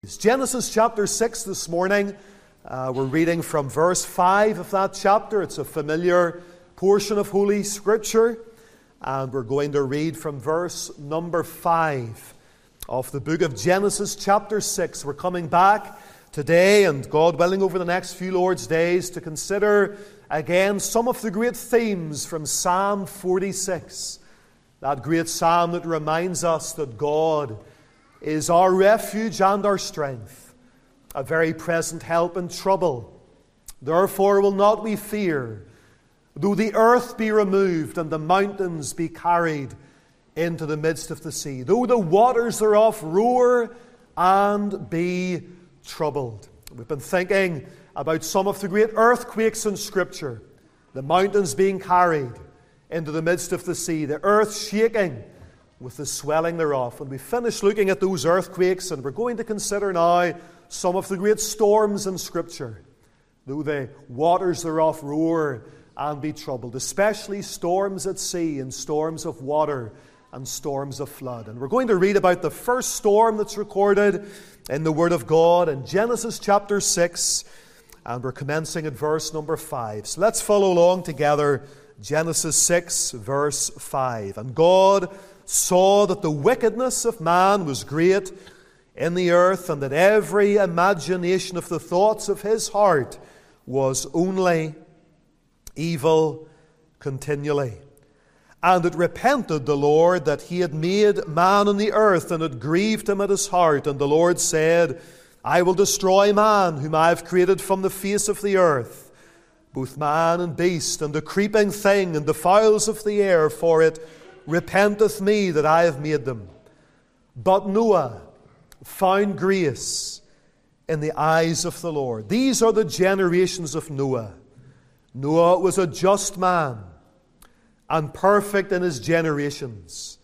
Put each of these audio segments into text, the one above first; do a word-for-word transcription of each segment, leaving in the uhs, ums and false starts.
It's Genesis chapter six this morning. Uh, we're reading from verse five of that chapter. It's a familiar portion of Holy Scripture. And we're going to read from verse number five of the book of Genesis chapter six. We're coming back today and God willing over the next few Lord's days to consider again some of the great themes from Psalm forty-six. That great psalm that reminds us that God is our refuge and our strength, a very present help in trouble. Therefore will not we fear, though the earth be removed and the mountains be carried into the midst of the sea, though the waters thereof roar and be troubled. We've been thinking about some of the great earthquakes in Scripture, the mountains being carried into the midst of the sea, the earth shaking with the swelling thereof. And we finished looking at those earthquakes, and we're going to consider now some of the great storms in Scripture, though the waters thereof roar and be troubled, especially storms at sea and storms of water and storms of flood. And we're going to read about the first storm that's recorded in the Word of God in Genesis chapter six, and we're commencing at verse number five. So let's follow along together. Genesis six, verse five. And God saw that the wickedness of man was great in the earth, and that every imagination of the thoughts of his heart was only evil continually. And it repented the Lord that he had made man on the earth, and it grieved him at his heart. And the Lord said, I will destroy man, whom I have created from the face of the earth, both man and beast, and the creeping thing, and the fowls of the air, for it repenteth me that I have made them. But Noah found grace in the eyes of the Lord. These are the generations of Noah. Noah was a just man and perfect in his generations.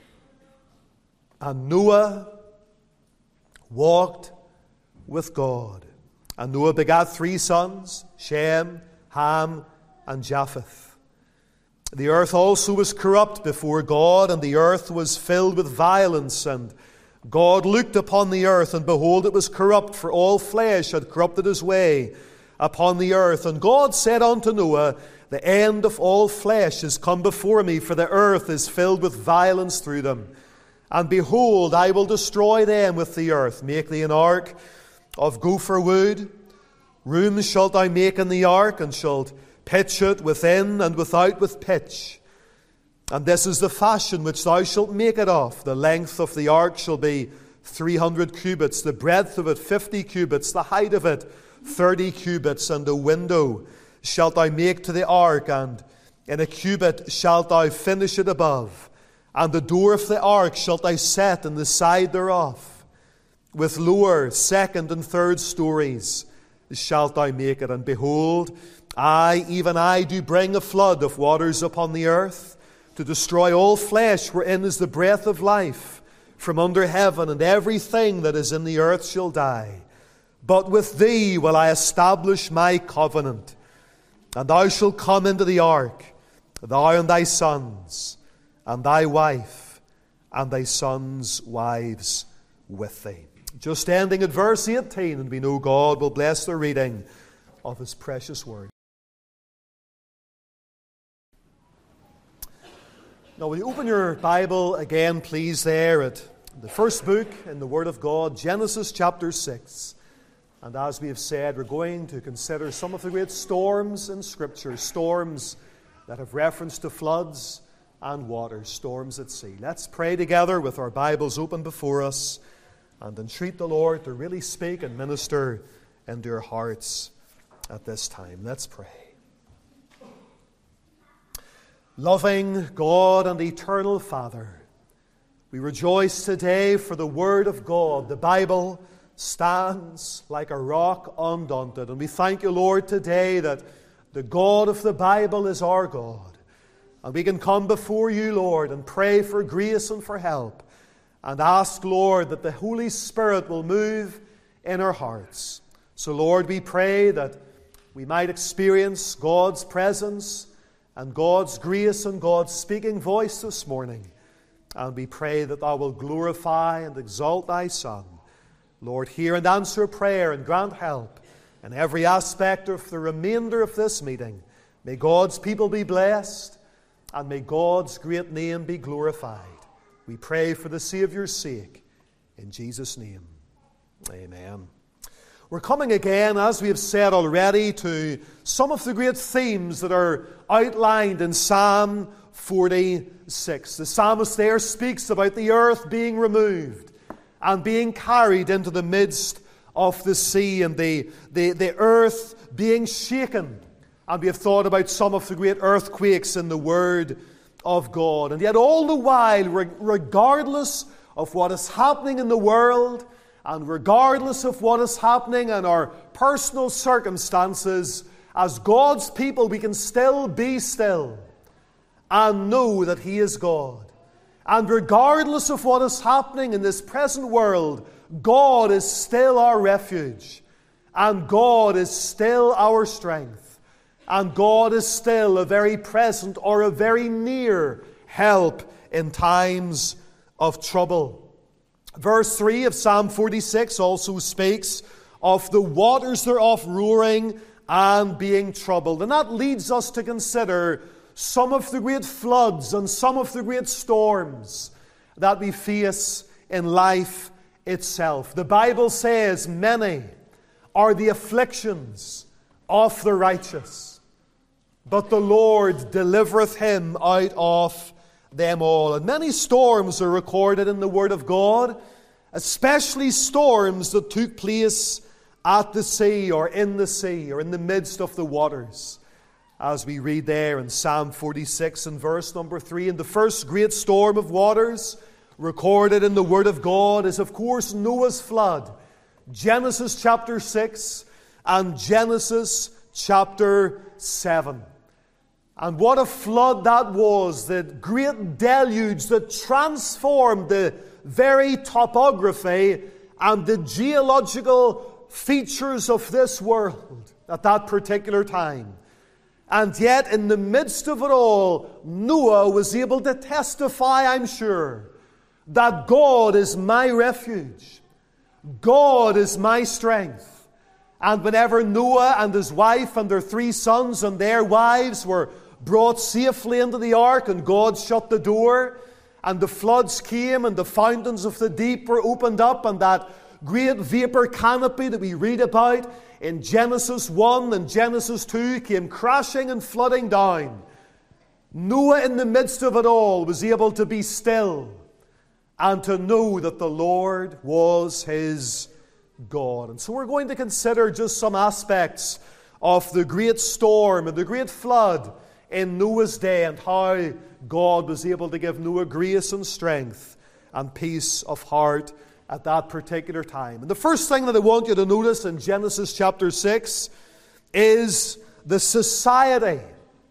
And Noah walked with God. And Noah begat three sons, Shem, Ham, and Japheth. The earth also was corrupt before God, and the earth was filled with violence. And God looked upon the earth, and behold, it was corrupt, for all flesh had corrupted his way upon the earth. And God said unto Noah, the end of all flesh is come before me, for the earth is filled with violence through them. And behold, I will destroy them with the earth. Make thee an ark of gopher wood. Rooms shalt thou make in the ark, and shalt pitch it within and without with pitch. And this is the fashion which thou shalt make it of. The length of the ark shall be three hundred cubits, the breadth of it fifty cubits, the height of it thirty cubits, and a window shalt thou make to the ark, and in a cubit shalt thou finish it above. And the door of the ark shalt thou set in the side thereof. With lower, second, and third stories shalt thou make it. And behold, I, even I, do bring a flood of waters upon the earth, to destroy all flesh wherein is the breath of life from under heaven, and everything that is in the earth shall die. But with thee will I establish my covenant, and thou shalt come into the ark, thou and thy sons, and thy wife, and thy sons' wives with thee. Just ending at verse eighteen, and we know God will bless the reading of His precious word. Now, will you open your Bible again, please, there at the first book in the Word of God, Genesis chapter six. And as we have said, we're going to consider some of the great storms in Scripture, storms that have reference to floods and waters, storms at sea. Let's pray together with our Bibles open before us and entreat the Lord to really speak and minister into your hearts at this time. Let's pray. Loving God and eternal Father, we rejoice today for the Word of God. The Bible stands like a rock undaunted. And we thank you, Lord, today that the God of the Bible is our God. And we can come before you, Lord, and pray for grace and for help. And ask, Lord, that the Holy Spirit will move in our hearts. So, Lord, we pray that we might experience God's presence and God's grace and God's speaking voice this morning. And we pray that thou wilt glorify and exalt thy Son Lord, hear and answer prayer and grant help in every aspect of the remainder of this meeting. May God's people be blessed, and may God's great name be glorified. We pray for the Saviour's sake. In Jesus' name, amen. We're coming again, as we have said already, to some of the great themes that are outlined in Psalm forty-six. The psalmist there speaks about the earth being removed and being carried into the midst of the sea, and the, the, the earth being shaken. And we have thought about some of the great earthquakes in the Word of God. And yet all the while, regardless of what is happening in the world, and regardless of what is happening in our personal circumstances, as God's people, we can still be still and know that He is God. And regardless of what is happening in this present world, God is still our refuge, and God is still our strength, and God is still a very present or a very near help in times of trouble. Verse three of Psalm forty-six also speaks of the waters thereof roaring and being troubled. And that leads us to consider some of the great floods and some of the great storms that we face in life itself. The Bible says, many are the afflictions of the righteous, but the Lord delivereth him out of them all. And many storms are recorded in the Word of God, especially storms that took place at the sea or in the sea or in the midst of the waters. As we read there in Psalm forty-six and verse number three, and the first great storm of waters recorded in the Word of God is, of course, Noah's flood. Genesis chapter six and Genesis chapter seven. And what a flood that was, the great deluge that transformed the very topography and the geological features of this world at that particular time. And yet, in the midst of it all, Noah was able to testify, I'm sure, that God is my refuge. God is my strength. And whenever Noah and his wife and their three sons and their wives were brought safely into the ark, and God shut the door, and the floods came, and the fountains of the deep were opened up, and that great vapor canopy that we read about in Genesis one and Genesis two came crashing and flooding down. Noah, in the midst of it all, was able to be still and to know that the Lord was his God. And so we're going to consider just some aspects of the great storm and the great flood in Noah's day, and how God was able to give Noah grace and strength and peace of heart at that particular time. And the first thing that I want you to notice in Genesis chapter six is the society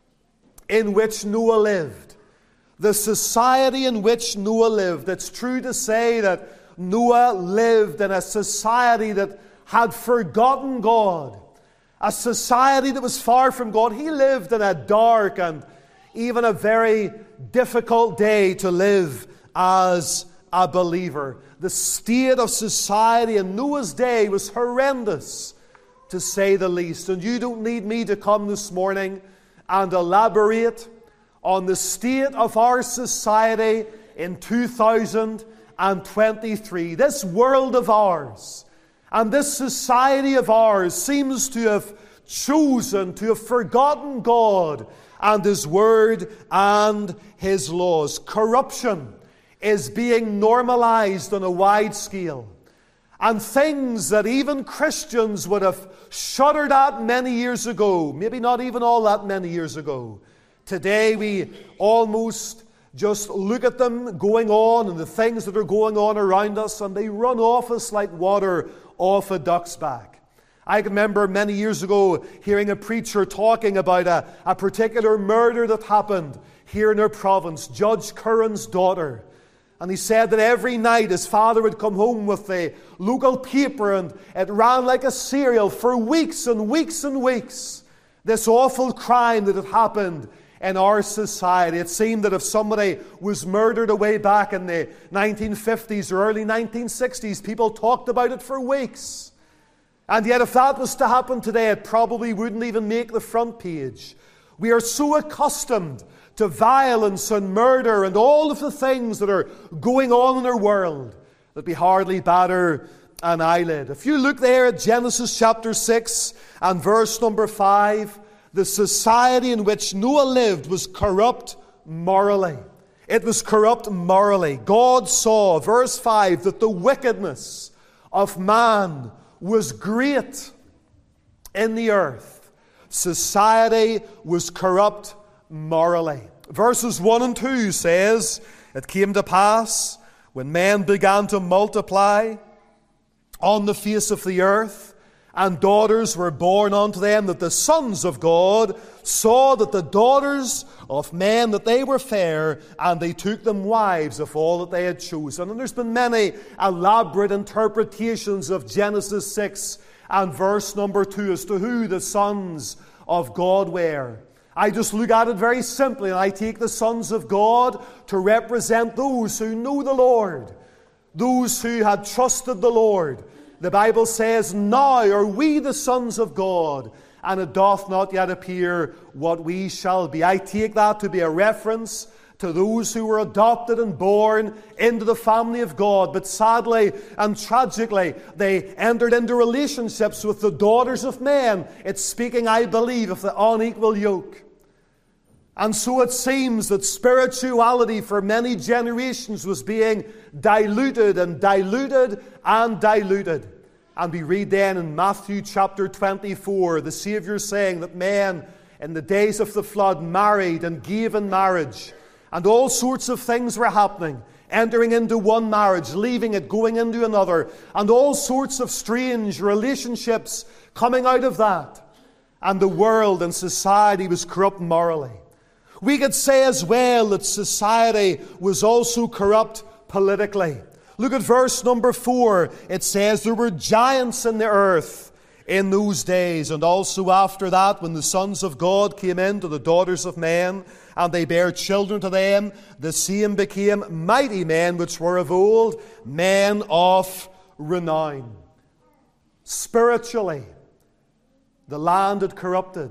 in which Noah lived. The society in which Noah lived. It's true to say that Noah lived in a society that had forgotten God. A society that was far from God. He lived in a dark and even a very difficult day to live as a believer. The state of society in Noah's day was horrendous, to say the least. And you don't need me to come this morning and elaborate on the state of our society in two thousand twenty-three. This world of ours and this society of ours seems to have chosen to have forgotten God and His Word and His laws. Corruption is being normalized on a wide scale. And things that even Christians would have shuddered at many years ago, maybe not even all that many years ago, today we almost just look at them going on and the things that are going on around us, and they run off us like water off a duck's back. I can remember many years ago hearing a preacher talking about a, a particular murder that happened here in our province, Judge Curran's daughter. And he said that every night his father would come home with the local paper, and it ran like a serial for weeks and weeks and weeks. This awful crime that had happened in our society. It seemed that if somebody was murdered away back in the nineteen fifties or early nineteen sixties, people talked about it for weeks. And yet if that was to happen today, it probably wouldn't even make the front page. We are so accustomed to violence and murder and all of the things that are going on in our world that we hardly batter an eyelid. If you look there at Genesis chapter six and verse number five, the society in which Noah lived was corrupt morally. It was corrupt morally. God saw, verse five, that the wickedness of man was great in the earth. Society was corrupt morally. Verses one and two says, it came to pass when men began to multiply on the face of the earth, and daughters were born unto them, that the sons of God saw that the daughters of men, that they were fair, and they took them wives of all that they had chosen. And there's been many elaborate interpretations of Genesis six and verse number two as to who the sons of God were. I just look at it very simply, and I take the sons of God to represent those who know the Lord, those who had trusted the Lord. The Bible says, now are we the sons of God, and it doth not yet appear what we shall be. I take that to be a reference to those who were adopted and born into the family of God. But sadly and tragically, they entered into relationships with the daughters of men. It's speaking, I believe, of the unequal yoke. And so it seems that spirituality for many generations was being diluted and diluted and diluted. And we read then in Matthew chapter twenty-four, the Saviour saying that men in the days of the flood married and gave in marriage. And all sorts of things were happening. Entering into one marriage, leaving it, going into another. And all sorts of strange relationships coming out of that. And the world and society was corrupt morally. We could say as well that society was also corrupt politically. Look at verse number four. It says, there were giants in the earth in those days, and also after that, when the sons of God came in to the daughters of men, and they bare children to them, the same became mighty men which were of old, men of renown. Spiritually, the land had corrupted.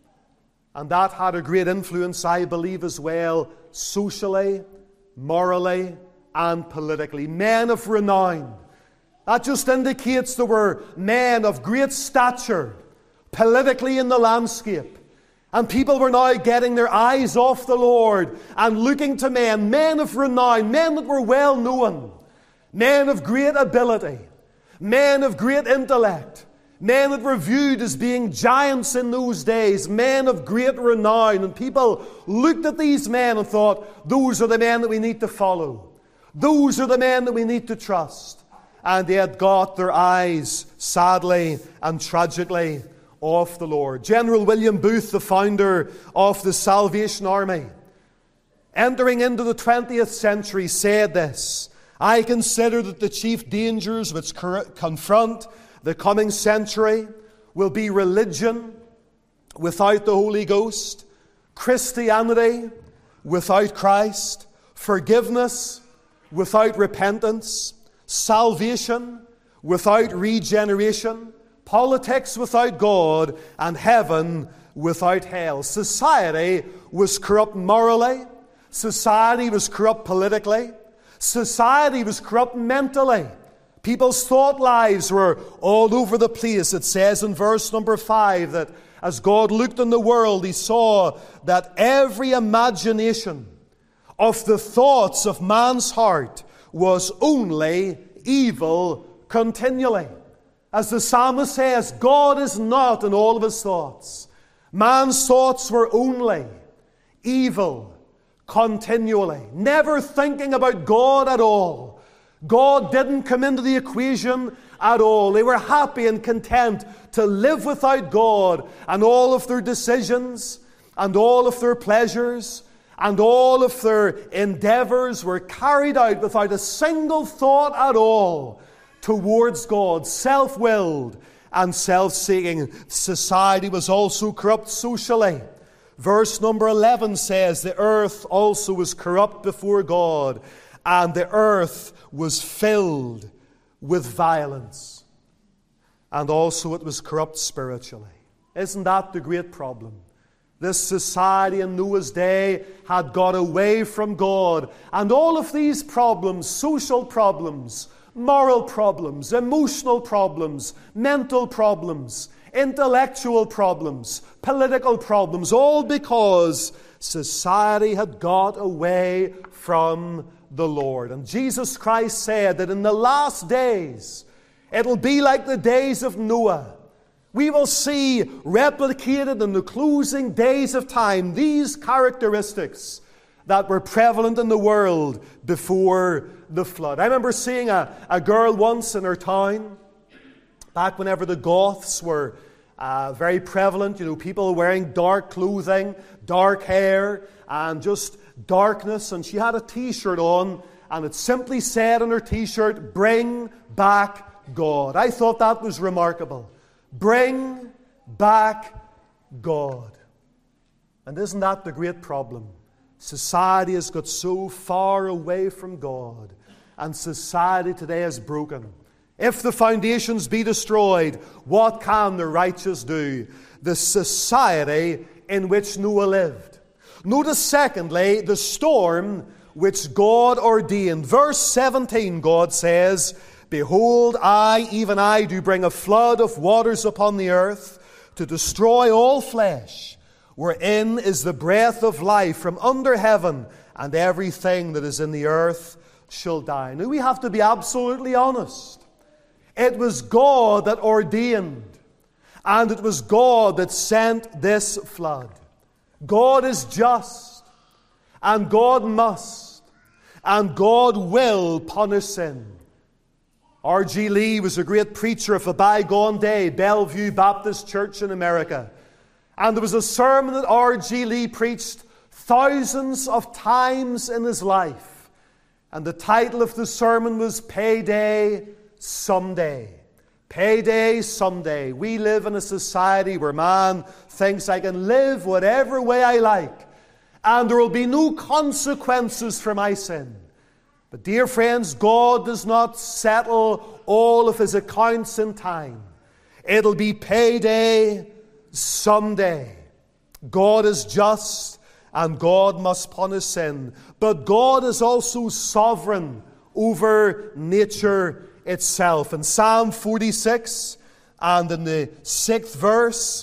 And that had a great influence, I believe, as well, socially, morally, and politically. Men of renown. That just indicates there were men of great stature politically in the landscape. And people were now getting their eyes off the Lord and looking to men, men of renown, men that were well known, men of great ability, men of great intellect. Men that were viewed as being giants in those days, men of great renown. And people looked at these men and thought, those are the men that we need to follow. Those are the men that we need to trust. And they had got their eyes, sadly and tragically, off the Lord. General William Booth, the founder of the Salvation Army, entering into the twentieth century, said this, I consider that the chief dangers which confront the coming century will be religion without the Holy Ghost, Christianity without Christ, forgiveness without repentance, salvation without regeneration, politics without God, and heaven without hell. Society was corrupt morally. Society was corrupt politically. Society was corrupt mentally. People's thought lives were all over the place. It says in verse number five that as God looked in the world, He saw that every imagination of the thoughts of man's heart was only evil continually. As the psalmist says, God is not in all of His thoughts. Man's thoughts were only evil continually. Never thinking about God at all. God didn't come into the equation at all. They were happy and content to live without God, and all of their decisions and all of their pleasures and all of their endeavors were carried out without a single thought at all towards God. Self-willed and self-seeking. Society was also corrupt socially. Verse number eleven says, the earth also was corrupt before God, and the earth was filled with violence. And also it was corrupt spiritually. Isn't that the great problem? This society in Noah's day had got away from God. And all of these problems, social problems, moral problems, emotional problems, mental problems, intellectual problems, political problems, all because society had got away from the Lord. And Jesus Christ said that in the last days, it'll be like the days of Noah. We will see replicated in the closing days of time these characteristics that were prevalent in the world before the flood. I remember seeing a, a girl once in her town, back whenever the Goths were uh, very prevalent, you know, people wearing dark clothing, dark hair, and just darkness. And she had a t-shirt on, and it simply said on her t-shirt, "Bring back God." I thought that was remarkable. Bring back God. And isn't that the great problem? Society has got so far away from God, and society today is broken. If the foundations be destroyed, what can the righteous do? The society in which Noah lived. Notice, secondly, the storm which God ordained. Verse seventeen, God says, "Behold, I, even I, do bring a flood of waters upon the earth to destroy all flesh, wherein is the breath of life from under heaven, and everything that is in the earth shall die." Now, we have to be absolutely honest. It was God that ordained, and it was God that sent this flood. God is just, and God must, and God will punish sin. R G Lee was a great preacher of a bygone day, Bellevue Baptist Church in America. And there was a sermon that R G Lee preached thousands of times in his life. And the title of the sermon was Payday Someday. Payday someday. We live in a society where man thinks, I can live whatever way I like, and there will be no consequences for my sin. But dear friends, God does not settle all of His accounts in time. It'll be payday someday. God is just, and God must punish sin. But God is also sovereign over nature itself. In Psalm forty-six and in the sixth verse,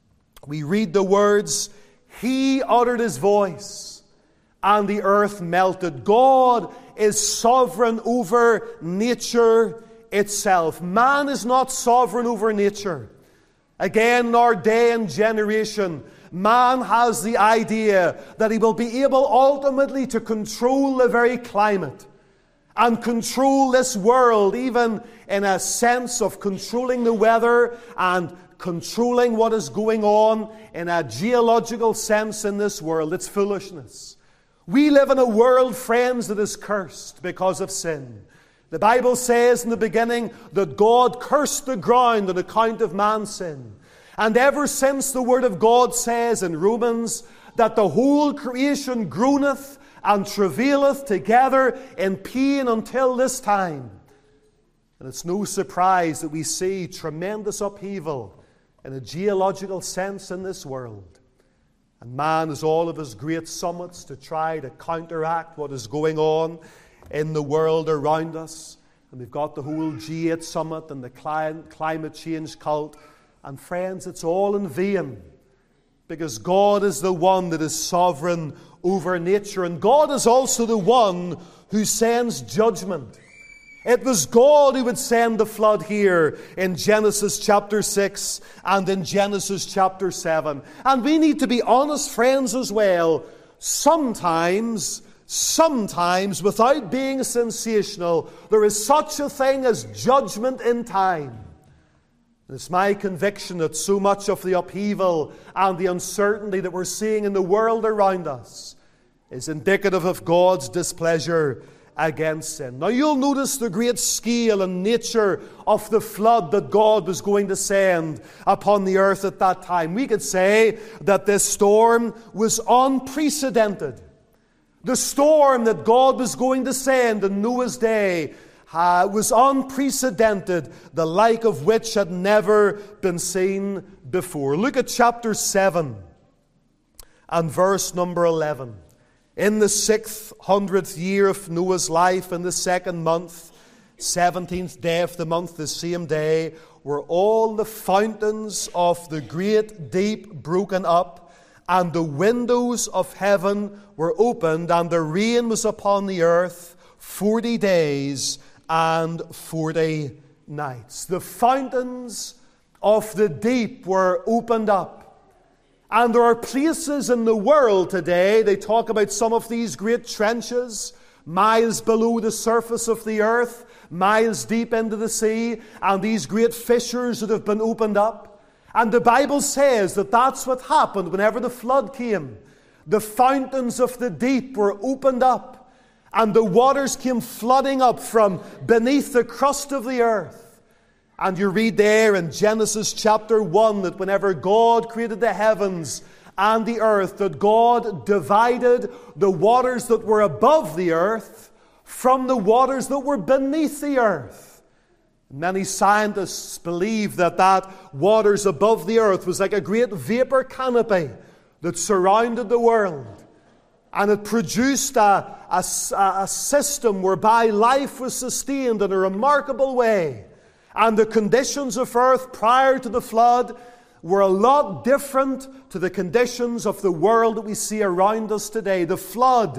we read the words, "He uttered His voice, and the earth melted." God is sovereign over nature itself. Man is not sovereign over nature. Again, in our day and generation, man has the idea that he will be able ultimately to control the very climate and control this world, even in a sense of controlling the weather and controlling what is going on in a geological sense in this world. It's foolishness. We live in a world, friends, that is cursed because of sin. The Bible says in the beginning that God cursed the ground on account of man's sin. And ever since the Word of God says in Romans that the whole creation groaneth and travaileth together in pain until this time. And it's no surprise that we see tremendous upheaval in a geological sense in this world. And man has all of his great summits to try to counteract what is going on in the world around us. And we've got the whole G eight summit and the climate change cult. And friends, it's all in vain, because God is the one that is sovereign over nature. And God is also the one who sends judgment. It was God who would send the flood here in Genesis chapter six and in Genesis chapter seven. And we need to be honest, friends, as well. Sometimes, sometimes, without being sensational, there is such a thing as judgment in time. It's my conviction that so much of the upheaval and the uncertainty that we're seeing in the world around us is indicative of God's displeasure against sin. Now you'll notice the great scale and nature of the flood that God was going to send upon the earth at that time. We could say that this storm was unprecedented. The storm that God was going to send in Noah's day uh, was unprecedented, the like of which had never been seen before. Look at chapter seven and verse number eleven. In the sixth hundredth year of Noah's life, in the second month, seventeenth day of the month, the same day, were all the fountains of the great deep broken up, and the windows of heaven were opened, and the rain was upon the earth forty days and forty nights. The fountains of the deep were opened up. And there are places in the world today, they talk about some of these great trenches, miles below the surface of the earth, miles deep into the sea, and these great fissures that have been opened up. And the Bible says that that's what happened whenever the flood came. The fountains of the deep were opened up, and the waters came flooding up from beneath the crust of the earth. And you read there in Genesis chapter one that whenever God created the heavens and the earth, that God divided the waters that were above the earth from the waters that were beneath the earth. Many scientists believe that that waters above the earth was like a great vapor canopy that surrounded the world. And it produced a, a, a system whereby life was sustained in a remarkable way. And the conditions of earth prior to the flood were a lot different to the conditions of the world that we see around us today. The flood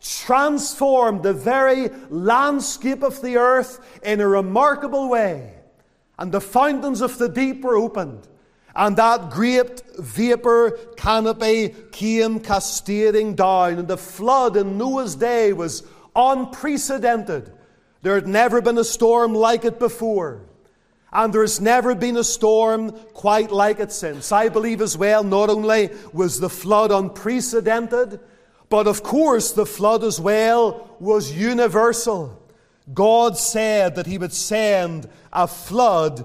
transformed the very landscape of the earth in a remarkable way. And the fountains of the deep were opened. And that great vapor canopy came cascading down. And the flood in Noah's day was unprecedented. There had never been a storm like it before. And there's never been a storm quite like it since. I believe as well, not only was the flood unprecedented, but of course the flood as well was universal. God said that He would send a flood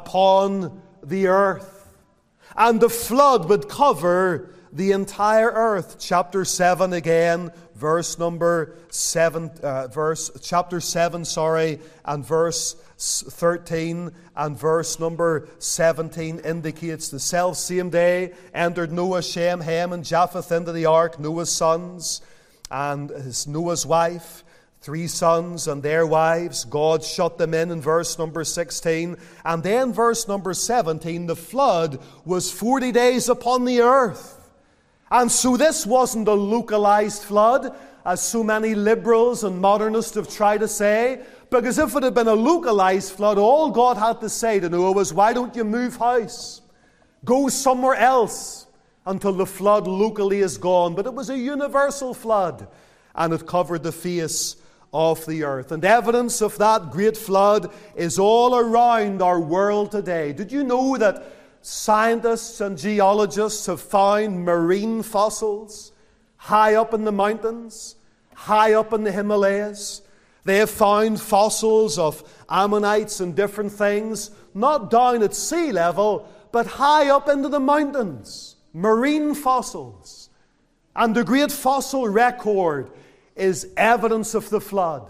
upon the earth. And the flood would cover the entire earth. Chapter seven again, verse number seven, uh, verse, chapter seven, sorry, and verse thirteen and verse number seventeen indicates the self-same day entered Noah, Shem, Ham, and Japheth into the ark, Noah's sons and his Noah's wife, three sons and their wives. God shut them in in verse number sixteen. And then verse number seventeen, the flood was forty days upon the earth. And so this wasn't a localized flood, as so many liberals and modernists have tried to say. Because if it had been a localized flood, all God had to say to Noah was, why don't you move house? Go somewhere else until the flood locally is gone. But it was a universal flood, and it covered the face of the earth. And evidence of that great flood is all around our world today. Did you know that scientists and geologists have found marine fossils high up in the mountains, high up in the Himalayas? They have found fossils of ammonites and different things, not down at sea level, but high up into the mountains. Marine fossils. And the great fossil record is evidence of the flood.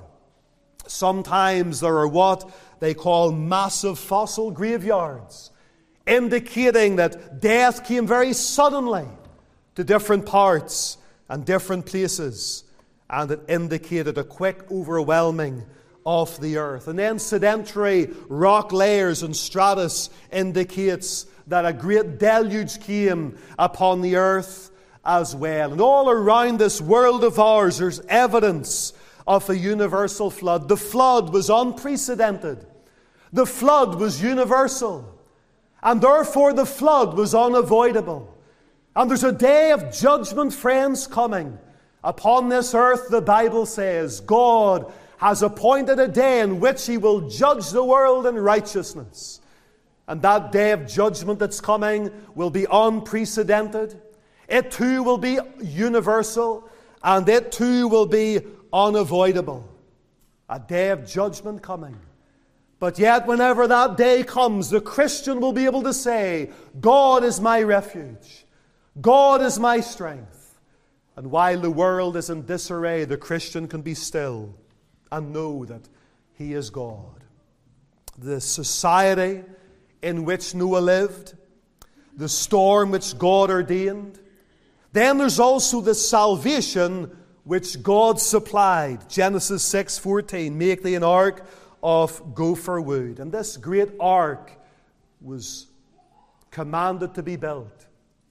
Sometimes there are what they call massive fossil graveyards, indicating that death came very suddenly to different parts and different places. And it indicated a quick overwhelming of the earth. And then sedimentary rock layers and stratus indicates that a great deluge came upon the earth as well. And all around this world of ours, there's evidence of a universal flood. The flood was unprecedented. The flood was universal. And therefore the flood was unavoidable. And there's a day of judgment, friends, coming. Upon this earth, the Bible says, God has appointed a day in which He will judge the world in righteousness. And that day of judgment that's coming will be unprecedented. It too will be universal, and it too will be unavoidable. a day of judgment coming. But yet, whenever that day comes, the Christian will be able to say, God is my refuge. God is my strength. And while the world is in disarray, the Christian can be still and know that he is God. The society in which Noah lived, the storm which God ordained. Then there's also the salvation which God supplied. Genesis six fourteen, make thee an ark of gopher wood. And this great ark was commanded to be built.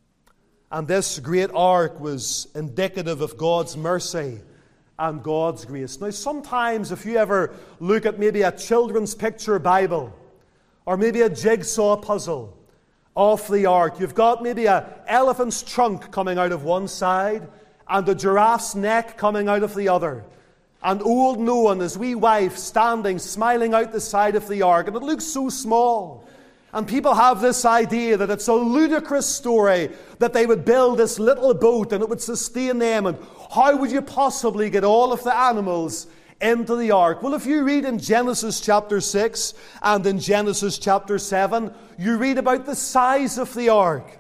And this great ark was indicative of God's mercy and God's grace. Now, sometimes if you ever look at maybe a children's picture Bible or maybe a jigsaw puzzle of the ark, you've got maybe an elephant's trunk coming out of one side and a giraffe's neck coming out of the other. And old Noah and his wee wife standing, smiling out the side of the ark. And it looks so small. And people have this idea that it's a ludicrous story that they would build this little boat and it would sustain them. And how would you possibly get all of the animals into the ark? Well, if you read in Genesis chapter six and in Genesis chapter seven, you read about the size of the ark.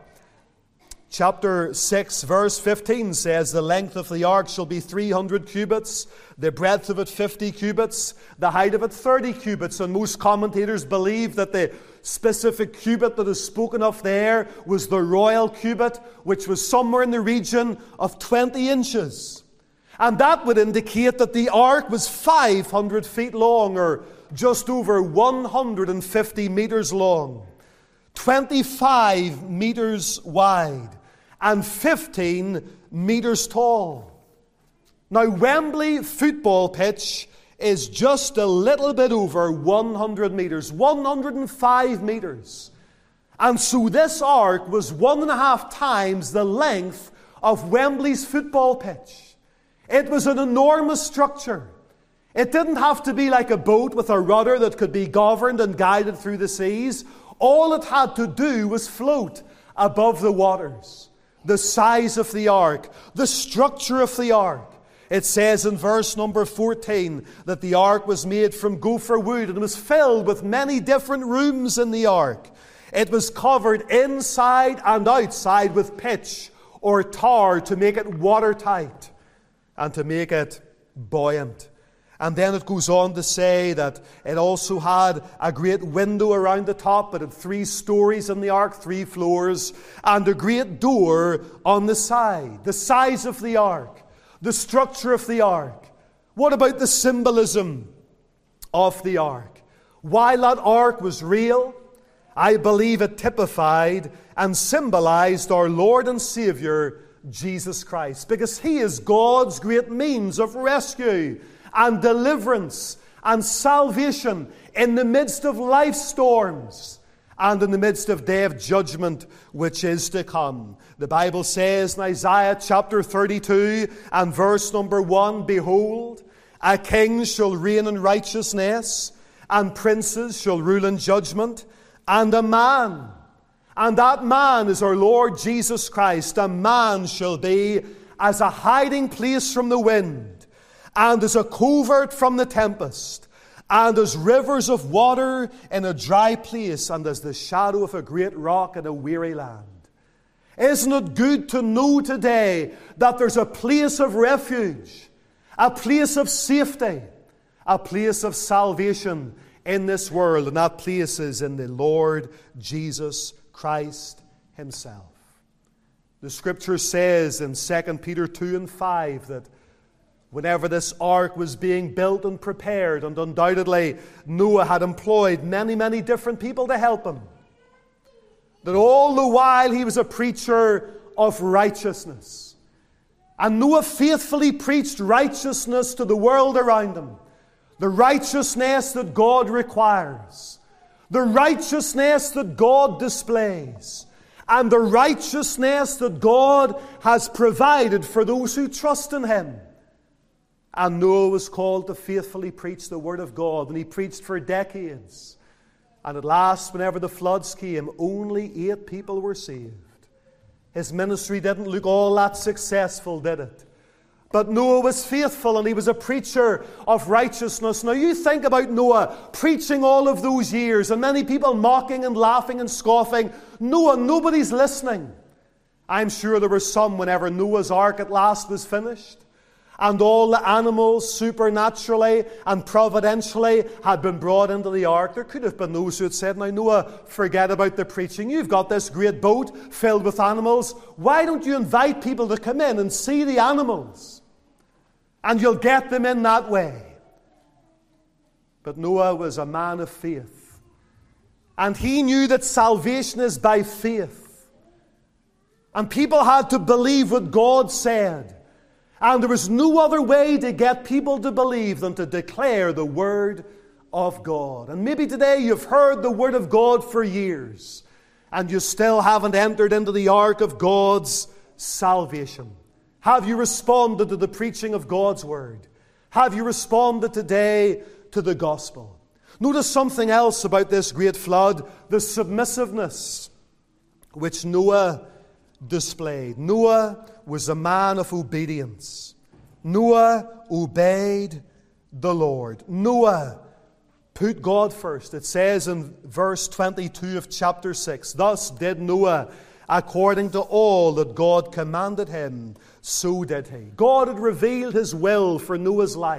Chapter six, verse fifteen says, the length of the ark shall be three hundred cubits, the breadth of it fifty cubits, the height of it thirty cubits. And most commentators believe that the specific cubit that is spoken of there was the royal cubit, which was somewhere in the region of twenty inches. And that would indicate that the ark was five hundred feet long, or just over one hundred fifty meters long, twenty-five meters wide, and fifteen meters tall. Now, Wembley football pitch is just a little bit over one hundred meters, one hundred five meters. And so this ark was one and a half times the length of Wembley's football pitch. It was an enormous structure. It didn't have to be like a boat with a rudder that could be governed and guided through the seas. All it had to do was float above the waters. The size of the ark, the structure of the ark. It says in verse number fourteen that the ark was made from gopher wood and was filled with many different rooms in the ark. It was covered inside and outside with pitch or tar to make it watertight and to make it buoyant. And then it goes on to say that it also had a great window around the top. It had three stories in the ark, three floors, and a great door on the side. The size of the ark, the structure of the ark. What about the symbolism of the ark? While that ark was real, I believe it typified and symbolized our Lord and Savior, Jesus Christ, because He is God's great means of rescue and deliverance and salvation in the midst of life's storms and in the midst of day of judgment which is to come. The Bible says in Isaiah chapter thirty-two and verse number one, behold, a king shall reign in righteousness, and princes shall rule in judgment, and a man, and that man is our Lord Jesus Christ, a man shall be as a hiding place from the wind, and as a covert from the tempest, and as rivers of water in a dry place, and as the shadow of a great rock in a weary land. Isn't it good to know today that there's a place of refuge, a place of safety, a place of salvation in this world, and that place is in the Lord Jesus Christ Himself. The Scripture says in Second Peter two and five that whenever this ark was being built and prepared, and undoubtedly Noah had employed many, many different people to help him, that all the while he was a preacher of righteousness. And Noah faithfully preached righteousness to the world around him. The righteousness that God requires. The righteousness that God displays. And the righteousness that God has provided for those who trust in Him. And Noah was called to faithfully preach the Word of God. And he preached for decades. And at last, whenever the floods came, only eight people were saved. His ministry didn't look all that successful, did it? But Noah was faithful, and he was a preacher of righteousness. Now you think about Noah preaching all of those years, and many people mocking and laughing and scoffing. Noah, nobody's listening. I'm sure there were some whenever Noah's ark at last was finished, and all the animals supernaturally and providentially had been brought into the ark. There could have been those who had said, now Noah, forget about the preaching. You've got this great boat filled with animals. Why don't you invite people to come in and see the animals? And you'll get them in that way. But Noah was a man of faith. And he knew that salvation is by faith. And people had to believe what God said. And there was no other way to get people to believe than to declare the Word of God. And maybe today you've heard the Word of God for years, and you still haven't entered into the ark of God's salvation. Have you responded to the preaching of God's Word? Have you responded today to the gospel? Notice something else about this great flood, the submissiveness which Noah displayed. Noah was a man of obedience. Noah obeyed the Lord. Noah put God first. It says in verse twenty-two of chapter six, thus did Noah according to all that God commanded him, so did he. God had revealed his will for Noah's life.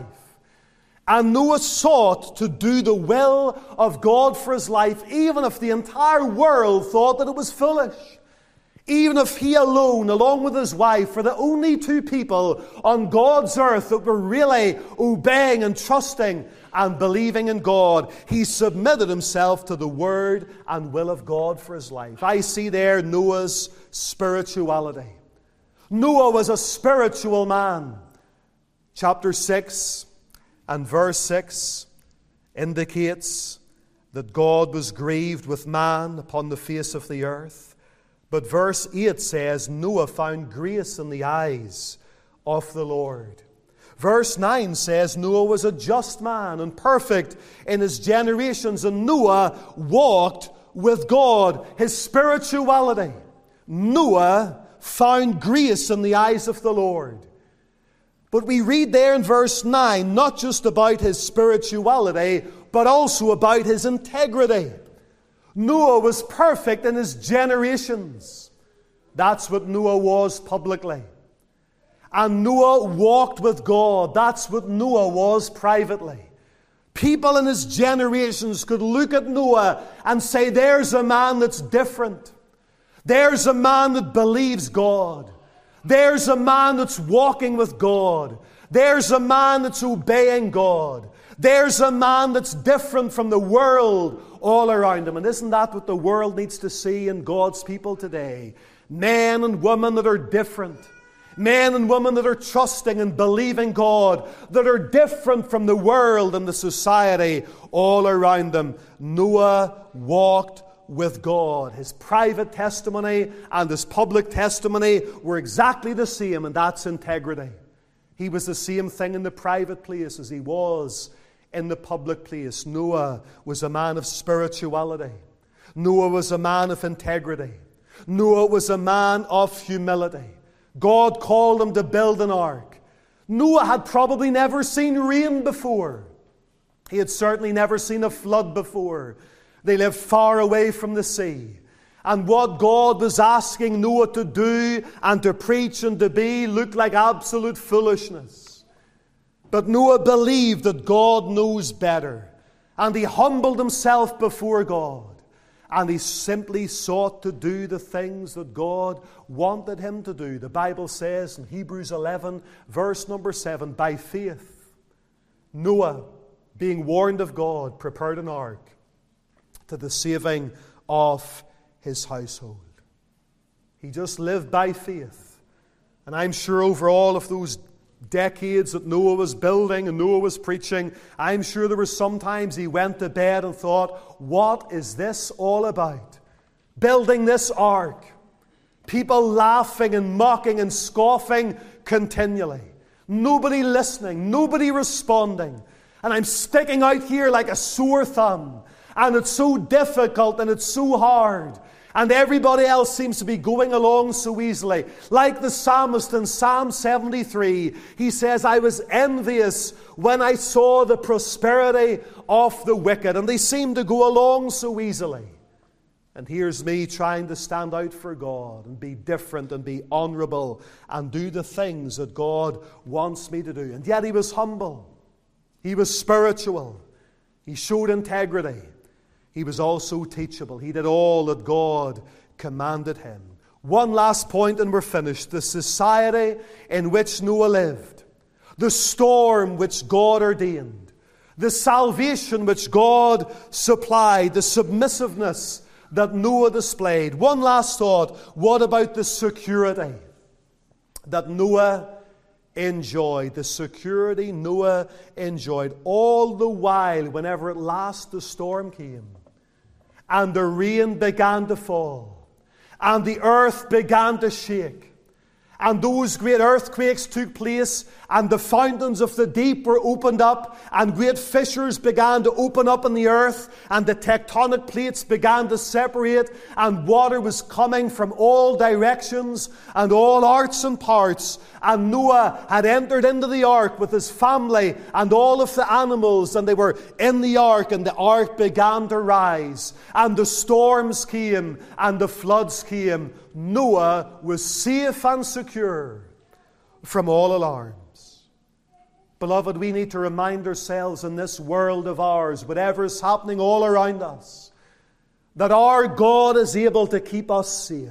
And Noah sought to do the will of God for his life, even if the entire world thought that it was foolish. Even if he alone, along with his wife, were the only two people on God's earth that were really obeying and trusting and believing in God, he submitted himself to the word and will of God for his life. I see there Noah's spirituality. Noah was a spiritual man. Chapter six and verse six indicates that God was grieved with man upon the face of the earth. But verse eight says, Noah found grace in the eyes of the Lord. Verse nine says, Noah was a just man and perfect in his generations, and Noah walked with God. His spirituality. Noah found grace in the eyes of the Lord. But we read there in verse nine, not just about his spirituality, but also about his integrity. Noah was perfect in his generations. That's what Noah was publicly. And Noah walked with God. That's what Noah was privately. People in his generations could look at Noah and say, there's a man that's different. There's a man that believes God. There's a man that's walking with God. There's a man that's obeying God. There's a man that's different from the world all around him. And isn't that what the world needs to see in God's people today? Men and women that are different. Men and women that are trusting and believing God, that are different from the world and the society all around them. Noah walked with God. His private testimony and his public testimony were exactly the same, and that's integrity. He was the same thing in the private place as he was in the public place. Noah was a man of spirituality. Noah was a man of integrity. Noah was a man of humility. God called him to build an ark. Noah had probably never seen rain before. He had certainly never seen a flood before. They lived far away from the sea. And what God was asking Noah to do and to preach and to be looked like absolute foolishness. But Noah believed that God knows better. And he humbled himself before God. And he simply sought to do the things that God wanted him to do. The Bible says in Hebrews eleven, verse number seven, by faith, Noah, being warned of God, prepared an ark to the saving of his household. He just lived by faith. And I'm sure over all of those decades that Noah was building and Noah was preaching, I'm sure there were sometimes he went to bed and thought, what is this all about? Building this ark. People laughing and mocking and scoffing continually. Nobody listening, nobody responding. And I'm sticking out here like a sore thumb. And it's so difficult and it's so hard. And everybody else seems to be going along so easily. Like the psalmist in Psalm seventy-three, he says, I was envious when I saw the prosperity of the wicked. And they seem to go along so easily. And here's me trying to stand out for God and be different and be honorable and do the things that God wants me to do. And yet he was humble. He was spiritual. He showed integrity. He was also teachable. He did all that God commanded him. One last point and we're finished. The society in which Noah lived. The storm which God ordained. The salvation which God supplied. The submissiveness that Noah displayed. One last thought. What about the security that Noah enjoyed? The security Noah enjoyed. All the while, whenever at last the storm came, and the rain began to fall, and the earth began to shake, and those great earthquakes took place, and the fountains of the deep were opened up, and great fissures began to open up in the earth, and the tectonic plates began to separate, and water was coming from all directions and all arts and parts. And Noah had entered into the ark with his family and all of the animals, and they were in the ark, and the ark began to rise, and the storms came, and the floods came. Noah was safe and secure from all alarms. Beloved, we need to remind ourselves in this world of ours, whatever is happening all around us, that our God is able to keep us safe.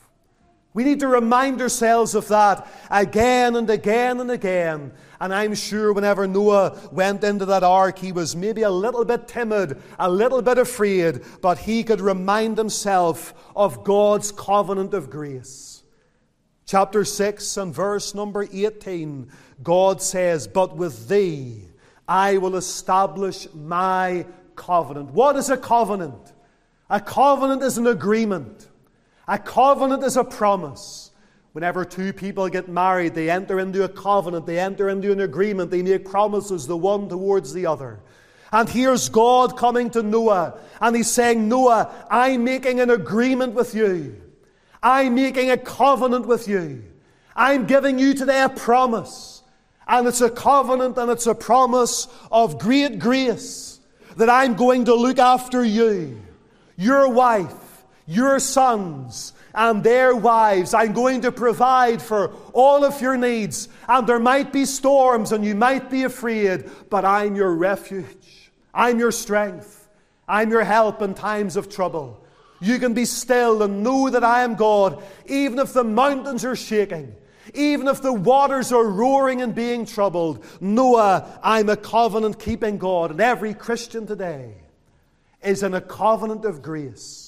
We need to remind ourselves of that again and again and again. And I'm sure whenever Noah went into that ark, he was maybe a little bit timid, a little bit afraid, but he could remind himself of God's covenant of grace. Chapter six and verse number eighteen, God says, "But with thee I will establish my covenant." What is a covenant? A covenant is an agreement. A covenant is a promise. Whenever two people get married, they enter into a covenant, they enter into an agreement, they make promises the one towards the other. And here's God coming to Noah, and he's saying, Noah, I'm making an agreement with you. I'm making a covenant with you. I'm giving you today a promise. And it's a covenant and it's a promise of great grace, that I'm going to look after you, your wife, your sons, and their wives. I'm going to provide for all of your needs. And there might be storms and you might be afraid, but I'm your refuge. I'm your strength. I'm your help in times of trouble. You can be still and know that I am God, even if the mountains are shaking, even if the waters are roaring and being troubled. Noah, I'm a covenant-keeping God. And every Christian today is in a covenant of grace.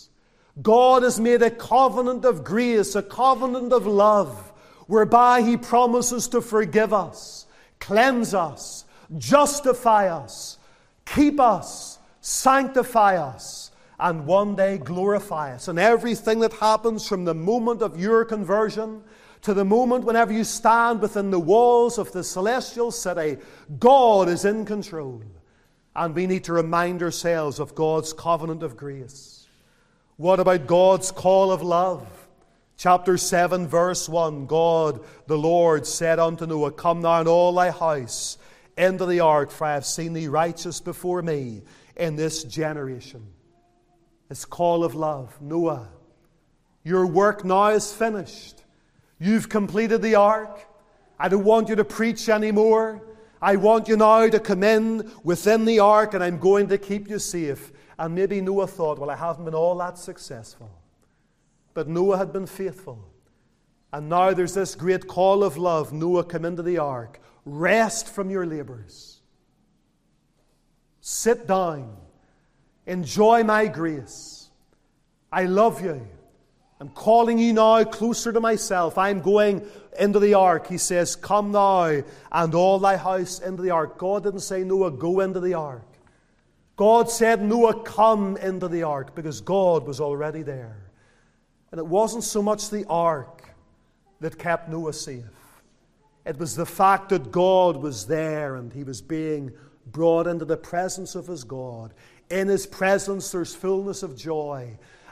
God has made a covenant of grace, a covenant of love, whereby He promises to forgive us, cleanse us, justify us, keep us, sanctify us, and one day glorify us. And everything that happens from the moment of your conversion to the moment whenever you stand within the walls of the celestial city, God is in control. And we need to remind ourselves of God's covenant of grace. What about God's call of love? Chapter seven, verse one, God, the Lord, said unto Noah, Come now in all thy house into the ark, for I have seen thee righteous before me in this generation. This call of love. Noah, your work now is finished. You've completed the ark. I don't want you to preach anymore. I want you now to come in within the ark, and I'm going to keep you safe. And maybe Noah thought, well, I haven't been all that successful. But Noah had been faithful. And now there's this great call of love. Noah, come into the ark. Rest from your labors. Sit down. Enjoy my grace. I love you. I'm calling you now closer to myself. I'm going into the ark. He says, Come now and all thy house into the ark. God didn't say, Noah, go into the ark. God said, Noah, come into the ark, because God was already there. And it wasn't so much the ark that kept Noah safe. It was the fact that God was there and he was being brought into the presence of his God. In his presence there's fullness of joy.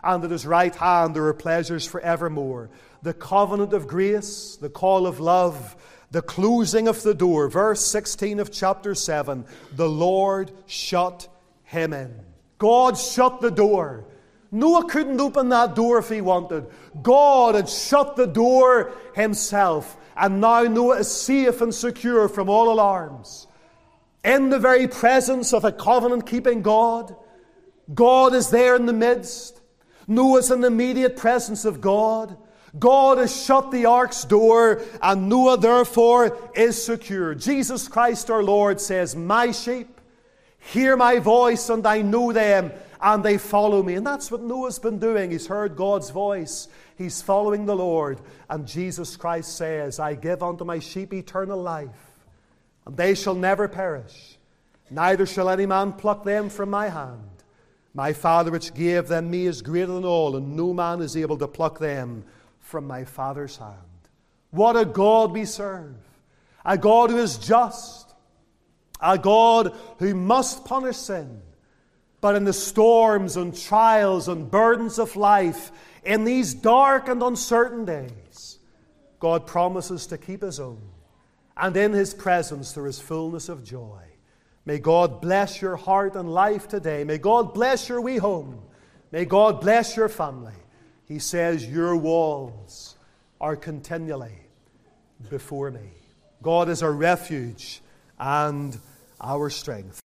and at his right hand there are pleasures forevermore. The covenant of grace, the call of love, the closing of the door. Verse sixteen of chapter seven, the Lord shut him in. God shut the door. Noah couldn't open that door if he wanted. God had shut the door himself. And now Noah is safe and secure from all alarms. In the very presence of a covenant-keeping God. God is there in the midst. Noah's in the immediate presence of God. God has shut the ark's door, and Noah therefore is secure. Jesus Christ our Lord says, my sheep hear my voice, and I know them, and they follow me. And that's what Noah's been doing. He's heard God's voice. He's following the Lord. And Jesus Christ says, I give unto my sheep eternal life, and they shall never perish, neither shall any man pluck them from my hand. My Father which gave them me is greater than all, and no man is able to pluck them from my Father's hand. What a God we serve. A God who is just. A God who must punish sin. But in the storms and trials and burdens of life, in these dark and uncertain days, God promises to keep his own. And in his presence there is fullness of joy. May God bless your heart and life today. May God bless your wee home. May God bless your family. He says, your walls are continually before me. God is our refuge and our strength.